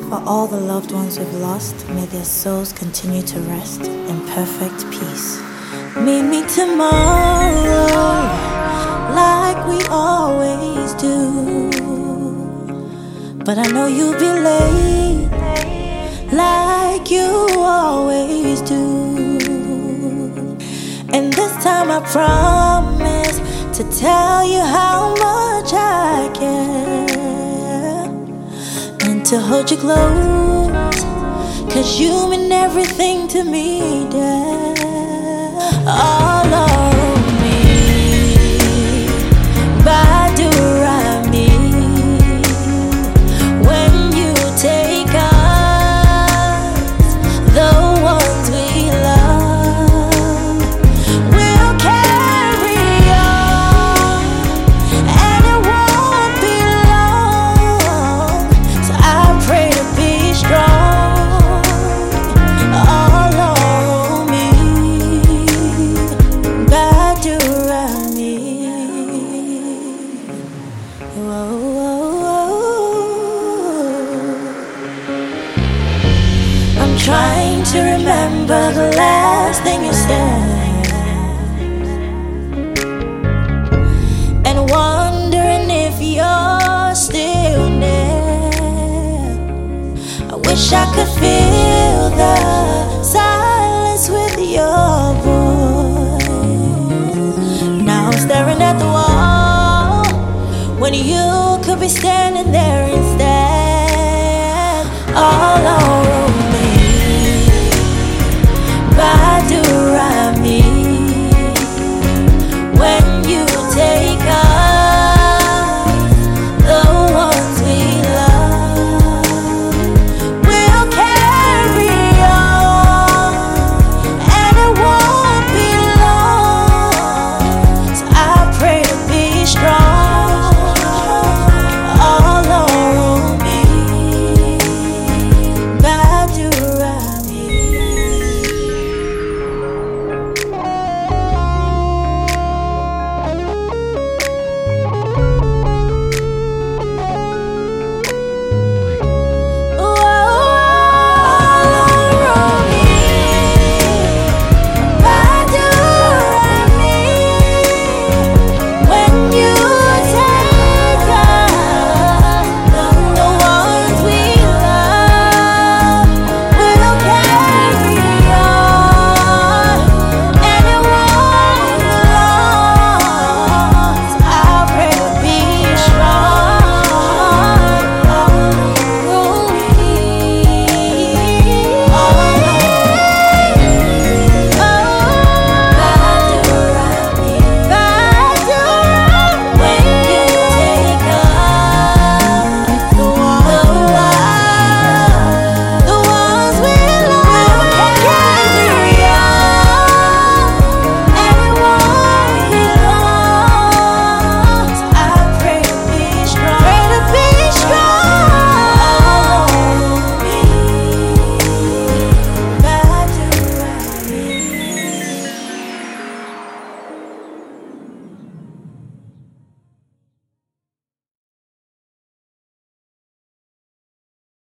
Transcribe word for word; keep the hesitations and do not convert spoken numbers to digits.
For all the loved ones we've lost, may their souls continue to rest in perfect peace. Meet me tomorrow, like we always do. But I know you'll be late, like you always do. And this time I promise to tell you how much I care, and to hold you close, 'cause you mean everything to me, dear. Oh,